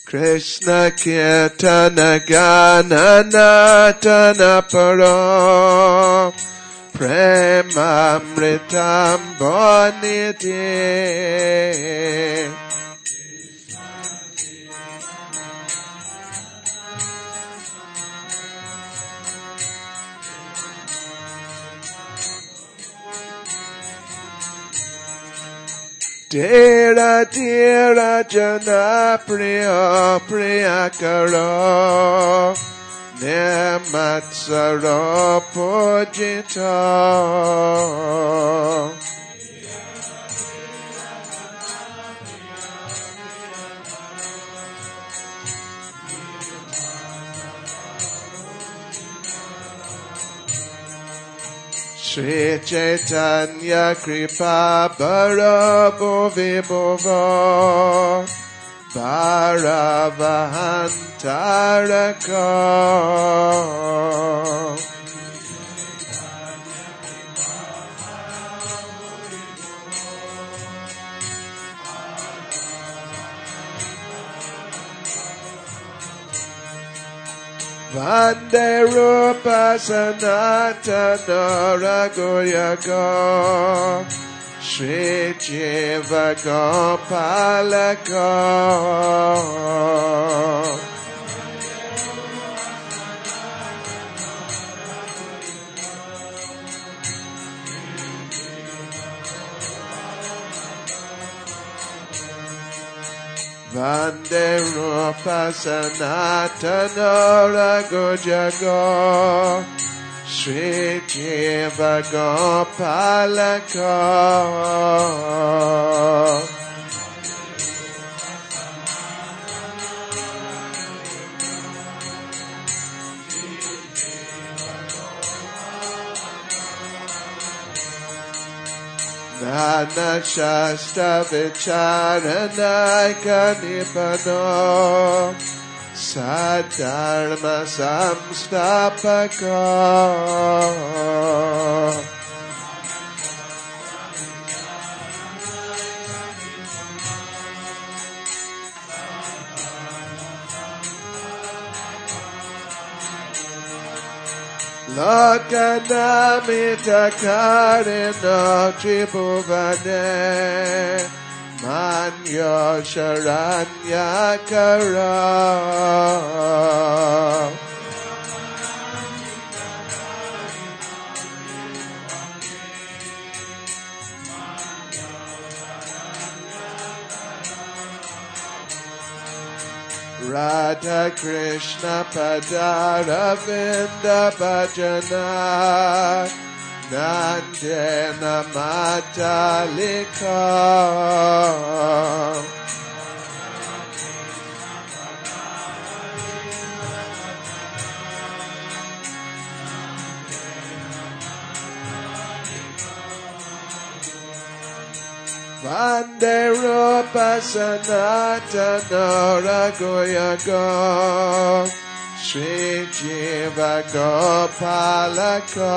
Krishna Kirtana Gana Natana Paro Premamritam Boniti Tera Tera Jana Priya Priyakaro Nematsara Pujita Shri Chaitanya Kripa Bharabo Vibhava Bharavahantaraka Vande Rupa Sanatana Raghuyaga Shri Jiva Gopalaka Vande Rupa Sanatana Raghujaga Shri Jiva Gopalaka Nana Shastra Vicharanaika Nipano Sadharma Samstapaka Lokanamita Karina Tribhuvane Manyo Sharanyakara Radha Krishna Padaravinda Bhajana Nandena Matalika Vande Rupa Sanatana Raghuyaga Shri Jiva Gopalaka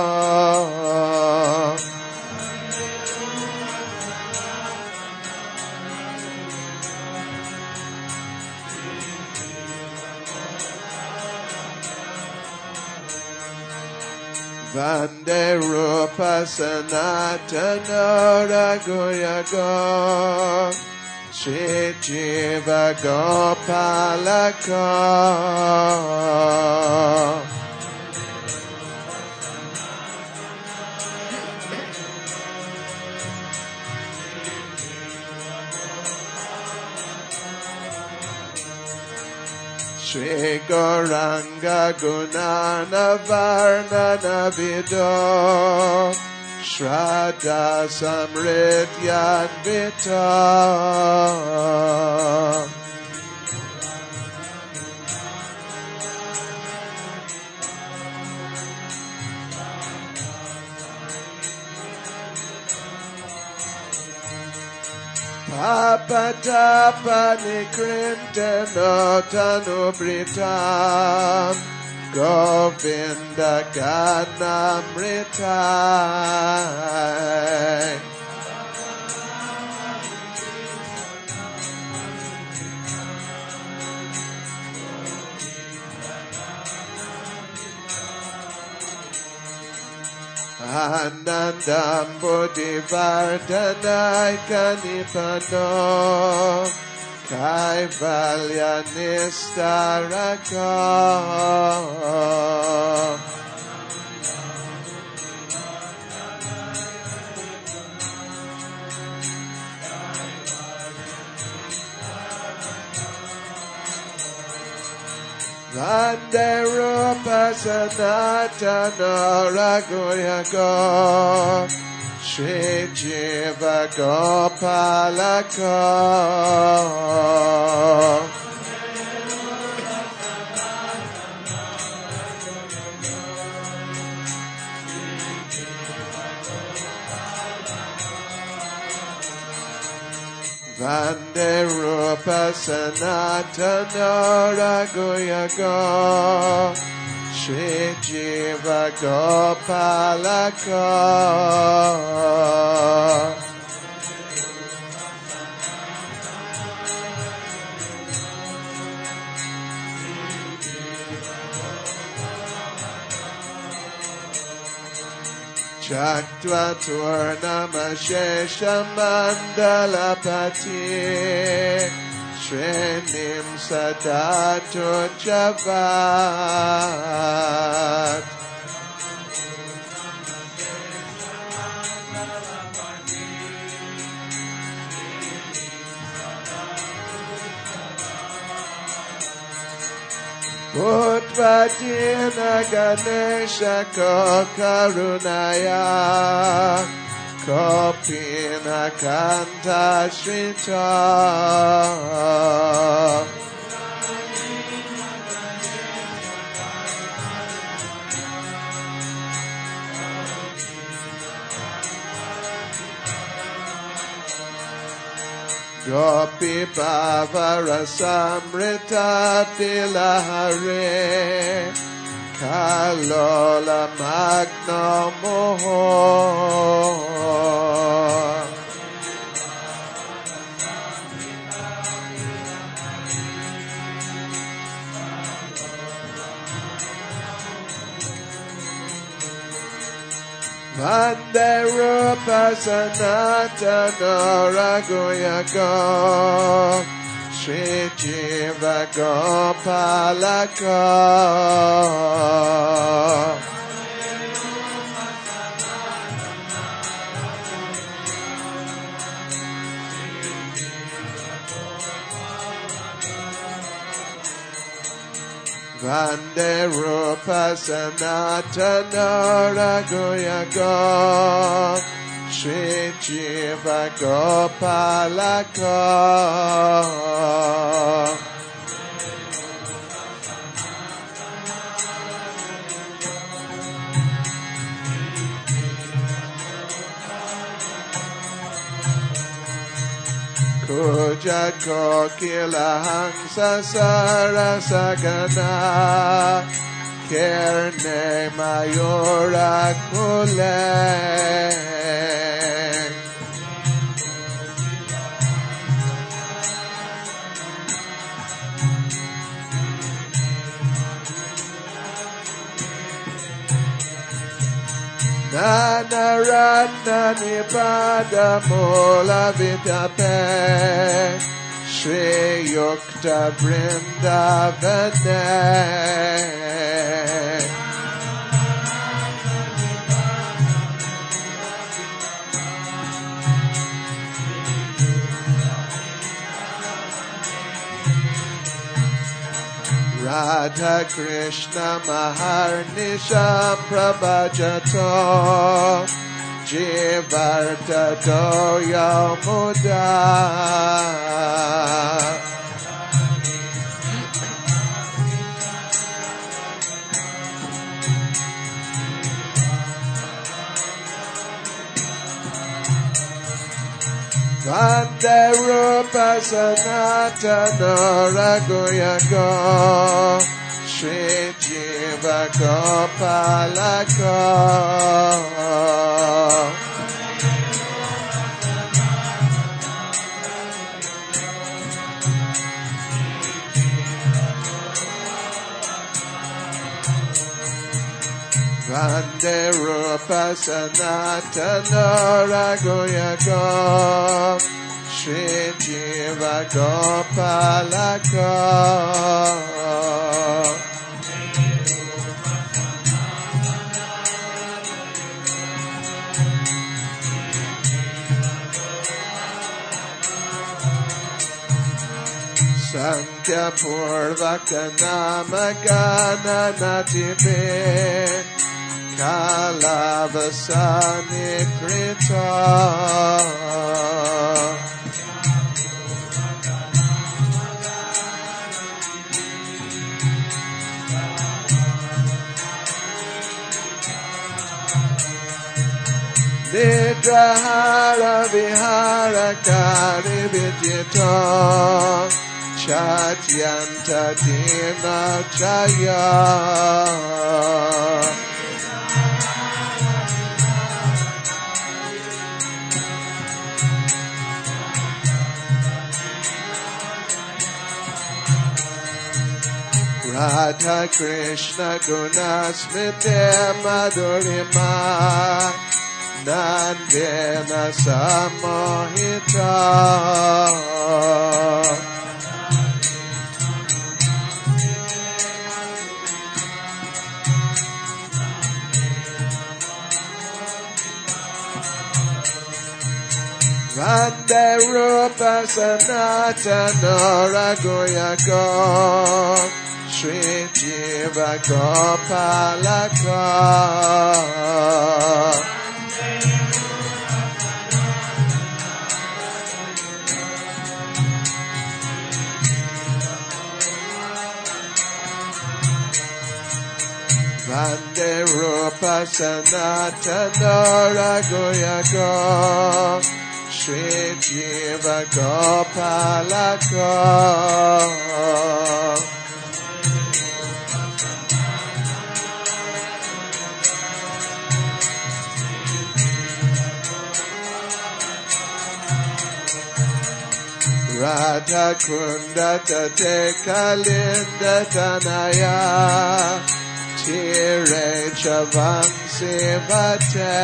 Vande Rupa Sanatana Raghuyaga Shri Jiva Gopalaka Shri Gauranga Gunana Varnana Vido Shraddha Samriddhyanvita Papadapa Nikrintano Tanubritam Govinda Ganamritai Anandam Bodhivardhanai Kanipano Kaivalya Nistaraka Vande Rupa Sanatana Raghuyako Shri Jiva Gopalaka Vande Rupa Sanatana Raghuyako Shri Jiva Gopalaka Chaktva Turnamashesha Mandalapati Shrenim Sadatu Javat Utvadina Ganesha Karunaya Kopina Kanta Shrita Gopi Bhavara Samrita Tilahare Kalola Magno Moho Vande Rupa Sanatana Raghuyako Shri Jiva Gopalaka Vande Rupa Sanatana Raghuyako Shri Jiva Gopalaka Kuja Kokila Hansa Sarasagana Kerne Mayura Kule Nana Ratna Nipada Mula Vitape Shri Yukta Vrindavane Radha Krishna Maharnisha Prabhajato Jivarta Doya Muda Vande Rupa Sanatana Raghuyako Shri Jiva Gopalaka Vande Rupa Sanatana Raghuyago Shri Jiva Gopalaka Sankhya Purvaka Namagana Natipe Kalavasani Krita Nidrahara Vihara Kari Vidyata Chatyanta Dina Chaya Radha Krishna Gunasmite Madhurima Nandena Samohita Vande Rupa Sanatana Raghuyago Shri Jiva Gopalaka Vande Rupa Sanatana Raghuyago Shri Jiva Gopalaka Radha Kunda Tate Kalinda Tanaya Chire Chavansi Vate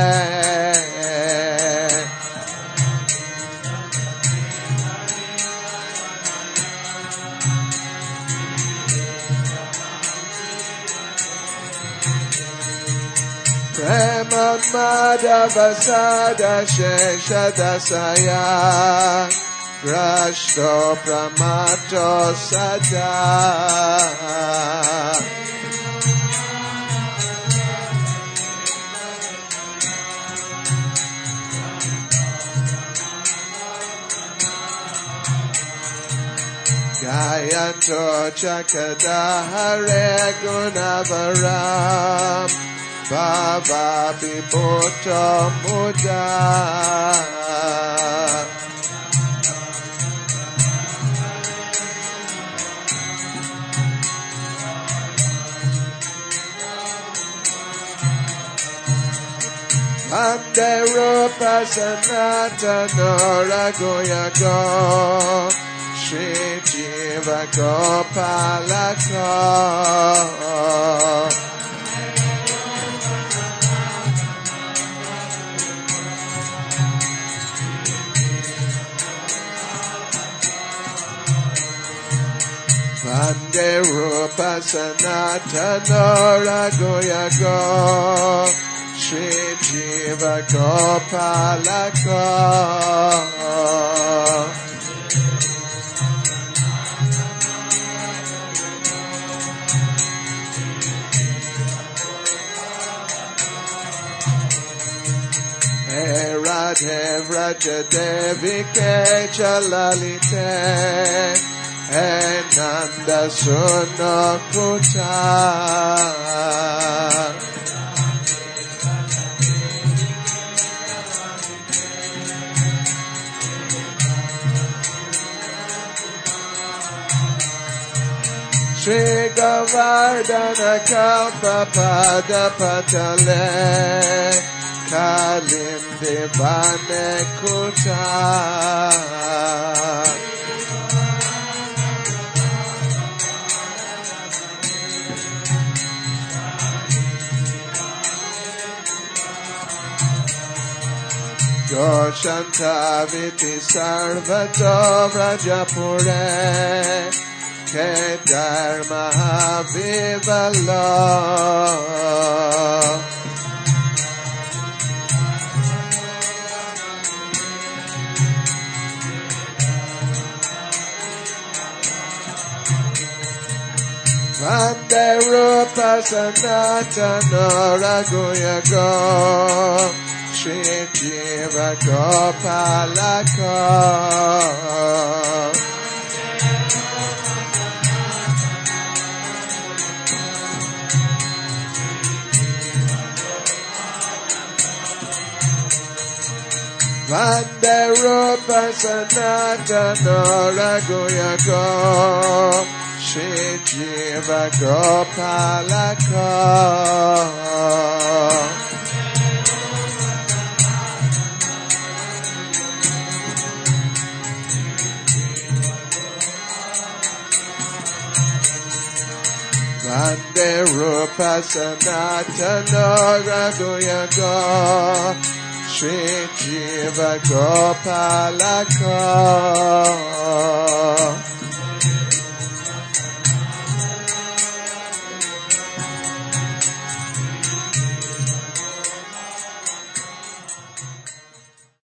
Preman Madhava Sada Shesha Dasaya Grashto Pramato Sada Gayanto Chakadahare Gunavaram Baba Vibhuta Muda Vande Rupa Sanatana Raghuyago Shri Jiva Gopalaka Vande Rupa Sanatana Raghuyago Shri Jiva Gopalaka Radhe Vraja Devike Chalalite Nanda Sunakuta Shri Govardhana Kalpa Pada Patale Kalindi Vane Kuta Toshantaviti Sarvato Vrajapure Kedar Mahavivalo Vande Rupa Sanatana Raghuyago Shri Jiva Gopalaka Vande Rupa Sanatana Raghuyago Shri Jiva Gopalaka Vande Rupa Sanatana Raghuyago Shri Jiva Gopalaka